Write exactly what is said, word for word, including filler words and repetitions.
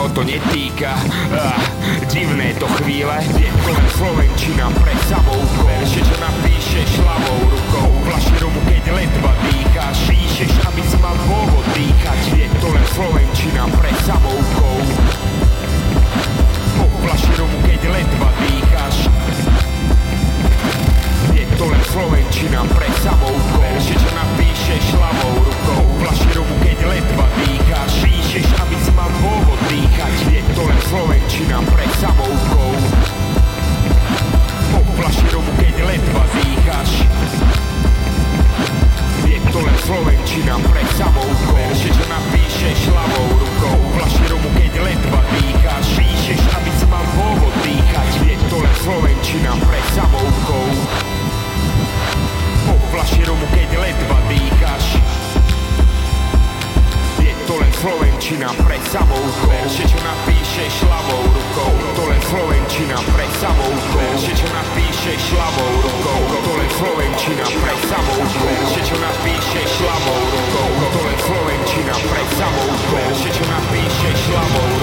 o to netýka. ah, Divné to chvíle, je to len slovenčina pre samoukou. Verše, čo napíšeš ľavou rukou, fľaši romu, keď ledva dýcháš. Píšeš, aby si mal dôvod dýchať, je to len slovenčina pre samoukou. Po fľaši romu, keď ledva dýcháš, je to len slovenčina pre samoukou. Verše, čo napíšeš ľavou rukou, fľaši romu, keď ledva dýcháš. Píšeš, aby si mal dôvod dýchať, je to len slovenčina pre samoukou. Po fľaši romu, keď ledva dýcháš, je to len slovenčina pre samoukou. Verše, čo napíšeš ľavou rukou, fľaši romu, keď ledva dýcháš. Píšeš, aby si mal dôvod dýchať, je to len slovenčina pre samoukou. Po fľaši romu, keď ledva dýcháš, je to len slovenčina pre samoukou. Verše, čo napíšeš ľavou rukou, to len slovenčina pre samoukou. Verše, čo napíšeš ľavou rukou, to len slovenčina pre samoukou. Verše, čo napíšeš ľavou rukou, to len slovenčina pre samoukou. Verše, čo napíšeš ľavou